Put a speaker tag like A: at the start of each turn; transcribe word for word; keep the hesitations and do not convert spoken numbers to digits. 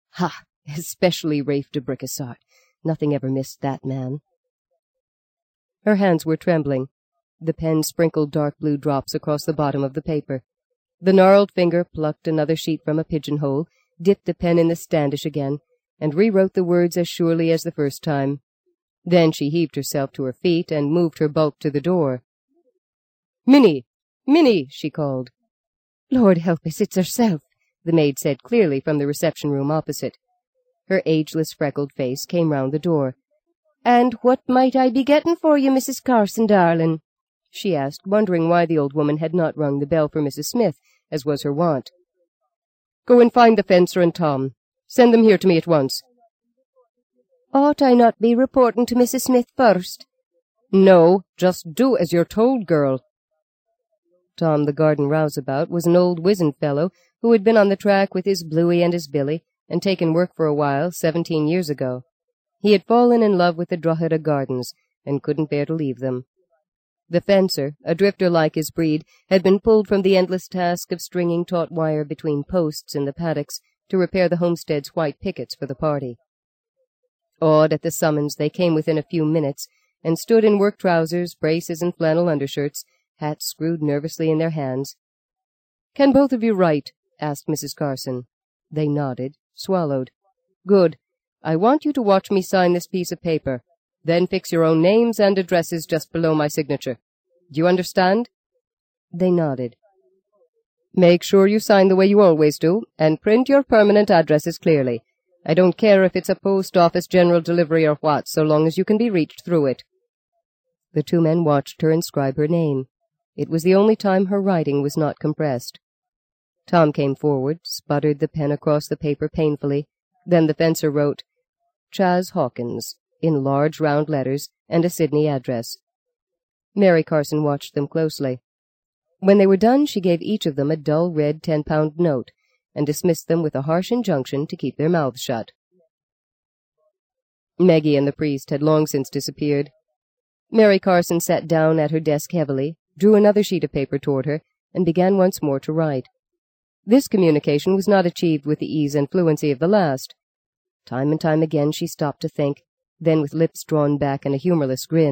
A: Ha! Especially Rafe de Bricassart. Nothing ever missed that man. Her hands were trembling. The pen sprinkled dark blue drops across the bottom of the paper. The gnarled finger plucked another sheet from a pigeonhole, dipped the pen in the Standish again, and rewrote the words as surely as the first time. Then she heaved herself to her feet and moved her bulk to the door. "Minnie! Minnie!" she called.
B: "Lord help us, it's herself,"
A: the maid said clearly from the reception-room opposite. Her ageless freckled face came round the door.
B: "And what might I be getting for you, Missus Carson, darling?"
A: she asked, wondering why the old woman had not rung the bell for Missus Smith, as was her wont. "Go and find the fencer and Tom. Send them here to me at once."
B: "Ought I not be reporting to Missus Smith first?"
A: "No, just do as you're told, girl." Tom, the garden rouseabout, was an old wizened fellow who had been on the track with his Bluey and his Billy, and taken work for a while seventeen years ago. He had fallen in love with the Drogheda Gardens, and couldn't bear to leave them. The fencer, a drifter like his breed, had been pulled from the endless task of stringing taut wire between posts in the paddocks to repair the homestead's white pickets for the party. Awed at the summons, they came within a few minutes, and stood in work trousers, braces, and flannel undershirts, hats screwed nervously in their hands. "Can both of you write?" asked Missus Carson. They nodded, swallowed. "Good. I want you to watch me sign this piece of paper. Then fix your own names and addresses just below my signature. Do you understand?" They nodded. "Make sure you sign the way you always do, and print your permanent addresses clearly. I don't care if it's a post office general delivery or what, so long as you can be reached through it." The two men watched her inscribe her name. It was the only time her writing was not compressed. Tom came forward, sputtered the pen across the paper painfully. Then the fencer wrote, "Chas Hawkins," in large round letters, and a Sydney address. Mary Carson watched them closely. When they were done, she gave each of them a dull red ten-pound note, and dismissed them with a harsh injunction to keep their mouths shut. Meggie and the priest had long since disappeared. Mary Carson sat down at her desk heavily, drew another sheet of paper toward her, and began once more to write. This communication was not achieved with the ease and fluency of the last. Time and time again she stopped to think, then with lips drawn back and a humorless grin,